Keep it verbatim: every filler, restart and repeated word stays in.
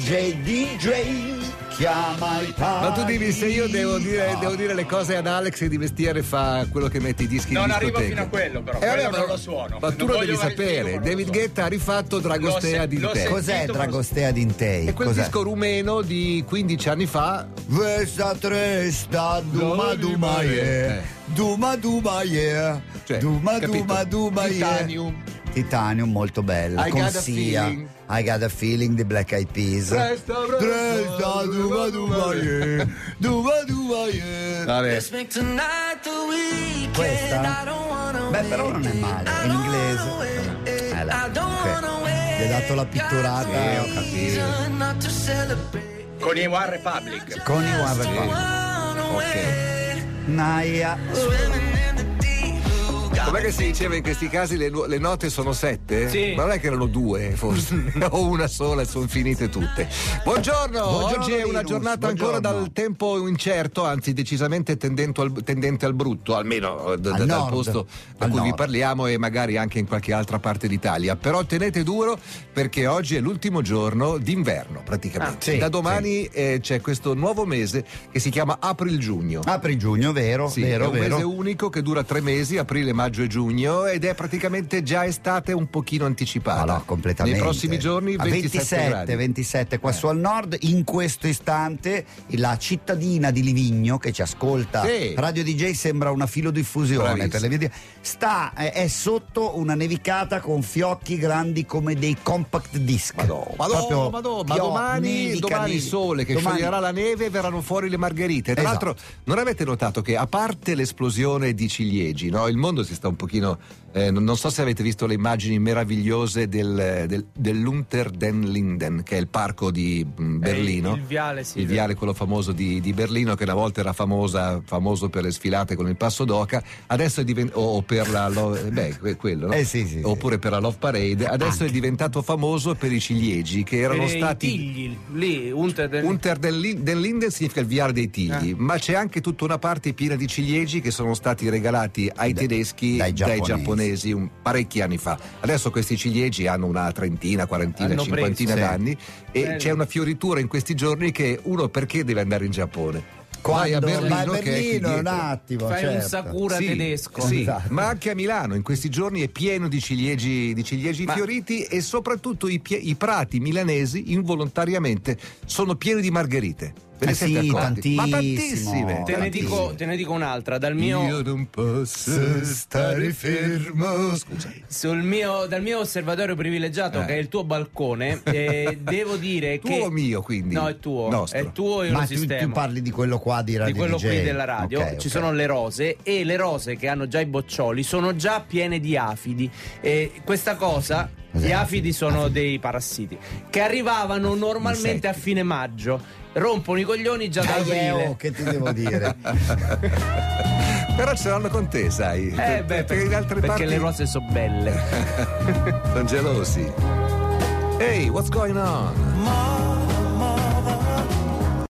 J, D J, chiama i pari. Ma tu dimmi, se io devo dire, devo dire le cose ad Alex e di mestiere fa quello che mette i dischi non in arrivo discoteca. fino a quello, però Eh, quello vabbè, non ma- lo suono. Ma tu Non lo devi voglio sapere. fare il David figo, Guetta ha rifatto Dragostea L'ho se- Dintei. l'ho Cos'è sentito, Dragostea Dintei? È quel Cos'è? disco rumeno di quindici anni fa. Questa tresta, duma duma yeah, duma duma yeah, Cioè, duma capito? duma duma yeah. Titanium. Titanium molto bella, I con Got a Sia, Feeling. I Got a Feeling di Black Eyed Peas. Tresta, Tresta, duma duma yeah, duma duma yeah. Vabbè. Questa? Beh, però non è male, è in inglese. Eh, là, ok. Gli hai dato la pitturata. Sì, ho capito. Con i One Republic. Con i One Republic. Ok. Naia. Com'è che si diceva in questi casi le, nu- le note sono sette? Sì. Ma non è che erano due, forse, o una sola e sono finite tutte. Buongiorno, Buongiorno, oggi è una Linus, giornata buongiorno. ancora dal tempo incerto, anzi decisamente tendente al, tendente al brutto, almeno d- Al dal nord. posto da Al cui vi nord. parliamo e magari anche in qualche altra parte d'Italia. Però tenete duro perché oggi è l'ultimo giorno d'inverno praticamente. Ah, sì, da domani eh, c'è questo nuovo mese che si chiama April-Giugno. Apri giugno, vero, Sì, vero, è un vero. mese unico che dura tre mesi, aprile, maggio e giugno, ed è praticamente già estate un pochino anticipata. No, no, completamente. Nei prossimi giorni A ventisette, ventisette, gradi. ventisette qua su al nord. In questo istante la cittadina di Livigno che ci ascolta, Sì. Radio D J sembra una filodiffusione Bravissimo. per le video. Sta è, è sotto una nevicata con fiocchi grandi come dei compact disc. Madò, madò, Proprio madò, ma pio- domani, nevica, domani nevica. sole che Domani- scioglierà la neve e verranno fuori le margherite. Tra Esatto. l'altro, non avete notato che a parte l'esplosione di ciliegi, no? Il mondo si sta un pochino. Eh, non non so se avete visto le immagini meravigliose del, del, dell'Unter den Linden, che è il parco di mm, Berlino. il viale, sì. Il viale, quello famoso di, di Berlino, che una volta era famosa, famoso per le sfilate con il passo d'oca, adesso è diventato. O per la. Lo- beh, que- quello, no? Eh, sì, sì, sì. Oppure per la Love Parade. Adesso è diventato famoso per i ciliegi, che erano Per i stati. tigli, lì, Unter del... Unter den Lin- den Linden significa il viale dei tigli, ma c'è anche tutta una parte piena di ciliegi che sono stati regalati ai Da- tedeschi dai dai giapponesi. giapponesi un, parecchi anni fa. Adesso questi ciliegi hanno una trentina, quarantina, Hanno cinquantina preso, sì. d'anni e Bello. c'è una fioritura in questi giorni che uno perché deve andare in Giappone? Vai a Quando- Berlino, vai a che è qui Berlino, un dietro. attimo. Fai un certo. Sakura Sì, tedesco. sì, Esatto. ma anche a Milano in questi giorni è pieno di ciliegi, di ciliegi Ma- fioriti e soprattutto i, pie- i prati milanesi involontariamente sono pieni di margherite. Ve ne Eh siete sì, accorti? Ma tantissimo. tantissime. Te ne, Tantissimo. dico, te ne dico un'altra, dal mio, Io non posso stare fermo. Scusa. sul mio, dal mio osservatorio privilegiato, Eh. che è il tuo balcone, eh, devo dire che... Tuo o mio, quindi? No, è tuo. Nostro. È tuo, io Ma lo tu, sistemo. tu parli di quello qua di Radio Di quello D J. qui della radio, Ok, ci ok. sono le rose e le rose che hanno già i boccioli sono già piene di afidi. E questa cosa, Cos'è gli afidi? afidi sono dei parassiti che arrivavano normalmente Insetti. a fine maggio, rompono i coglioni già da Dai, eh, aprile. oh, che ti devo dire? Però ce l'hanno con te, sai. Eh, Per- beh, perché in altre perché parti le rose sono belle. sono gelosi. Hey, what's going on?